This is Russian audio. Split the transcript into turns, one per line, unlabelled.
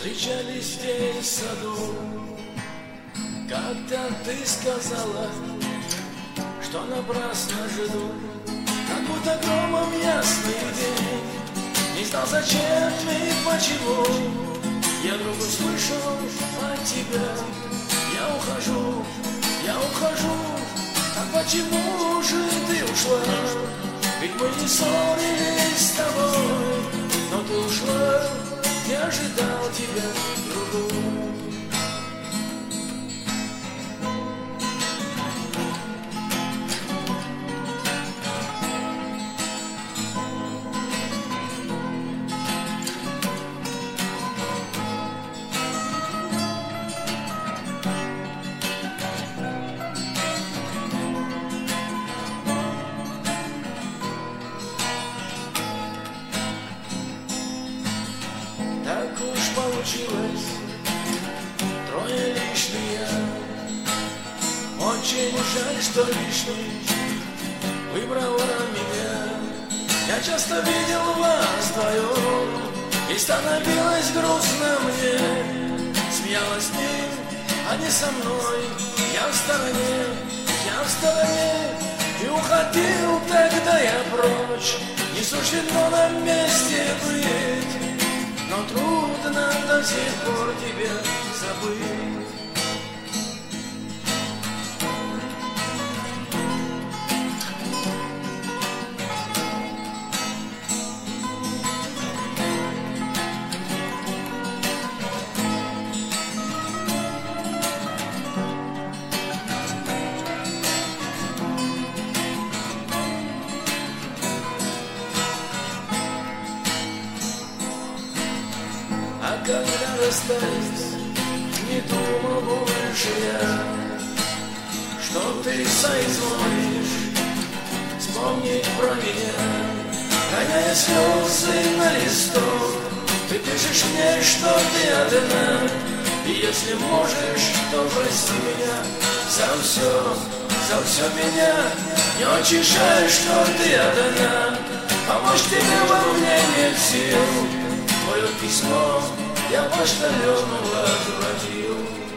Встречались здесь в саду, когда ты сказала, что напрасно жду. Как будто громом ясный день, не знал зачем и почему. Я вдруг услышал от тебя: я ухожу, а почему же ты ушла? Ведь мы не ссорились с тобой, но ты ушла, я ожидал тебя другую. Так уж получилось, трое лишние. Очень жаль, что лишний выбрала меня. Я часто видел вас вдвоем, и становилось грустно мне. Смеялась с ним, а не со мной. Я в стороне, и уходил тогда я прочь. Не суждено нам вместе быть, но трудно до сих пор тебя забыть. А когда расстались, не думал больше я, что ты соизволишь вспомнить про меня. Гоняя слезы на листок, ты пишешь мне, что ты одна. И если можешь, то прости меня за все меня. Не очень жаль, что ты одна, помочь тебе во мне нет сил. Твое письмо я почтальону возвратил.